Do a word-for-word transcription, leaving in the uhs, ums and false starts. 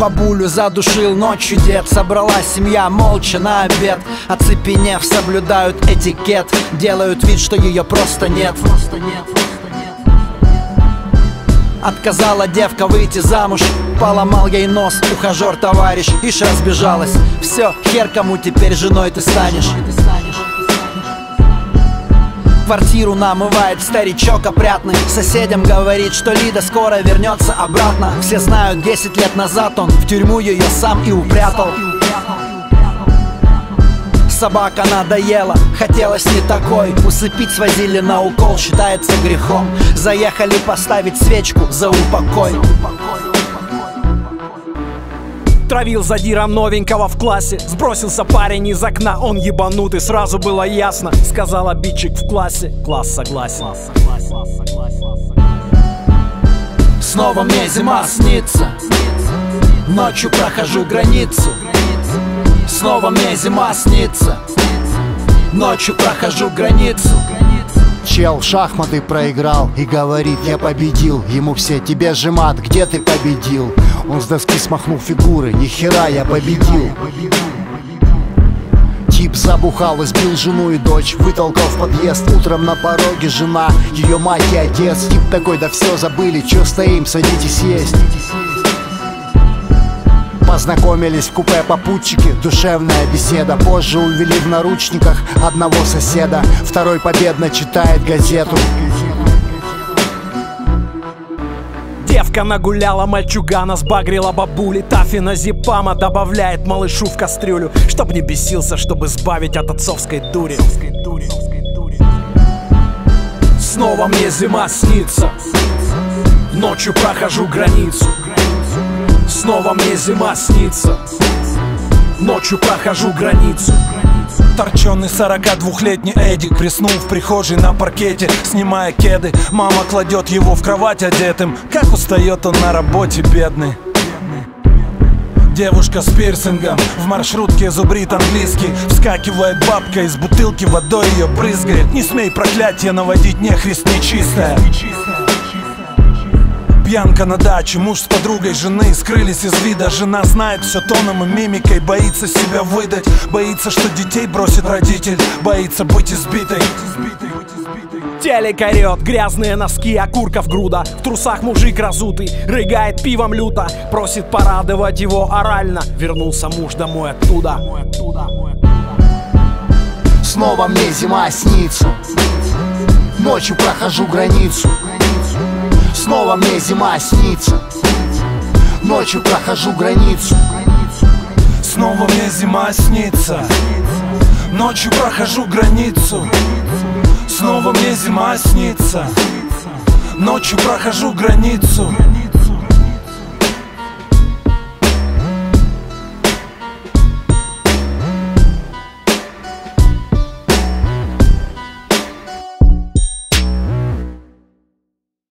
бабулю задушил ночью дед. Собралась семья молча на обед. Оцепенев, соблюдают этикет. Делают вид, что ее просто нет. Отказала девка выйти замуж, поломал ей нос ухажер товарищ. Ишь разбежалась, все, хер кому теперь женой ты станешь. Квартиру намывает старичок опрятный. Соседям говорит, что Лида скоро вернется обратно. Все знают, десять лет назад он в тюрьму ее сам и упрятал. Собака надоела, хотелось не такой. Усыпить свозили на укол, считается грехом. Заехали поставить свечку за упокой. Травил задиром новенького в классе. Сбросился парень из окна, он ебанутый, сразу было ясно. Сказал обидчик в классе, класс согласен. Снова мне зима снится, ночью прохожу границу. Снова мне зима снится, ночью прохожу границу. Чел в шахматы проиграл и говорит: я победил. Ему все: тебе же мат, где ты победил? Он с доски смахнул фигуры: нихера, я победил. Тип забухал, избил жену и дочь, вытолкал в подъезд. Утром на пороге жена, ее мать и отец. Тип такой: да все забыли, че стоим, садитесь есть. Познакомились в купе попутчики, душевная беседа. Позже увели в наручниках одного соседа. Второй победно читает газету. Девка нагуляла мальчугана, сбагрила бабули. Тафиназепама добавляет малышу в кастрюлю, чтоб не бесился, чтобы избавить от отцовской дури. Снова мне зима снится, ночью прохожу границу. Снова мне зима снится, ночью прохожу границу. Торченый сорокадвухлетний Эдик приснул в прихожей на паркете, снимая кеды. Мама кладет его в кровать одетым. Как устает он на работе, бедный. Девушка с пирсингом в маршрутке зубрит английский. Вскакивает бабка, из бутылки водой ее брызгает. Не смей проклятие наводить, нехрист нечистая. Пьянка на даче, муж с подругой жены скрылись из вида. Жена знает все тоном и мимикой, боится себя выдать. Боится, что детей бросит родитель, боится быть избитой. Телек орет, грязные носки, окурков груда. В трусах мужик разутый, рыгает пивом люто. Просит порадовать его орально. Вернулся муж домой оттуда. Снова мне зима снится, ночью прохожу границу. Снова мне зима снится, ночью прохожу границу. Снова мне зима снится, ночью прохожу границу. Снова мне зима снится, ночью прохожу границу.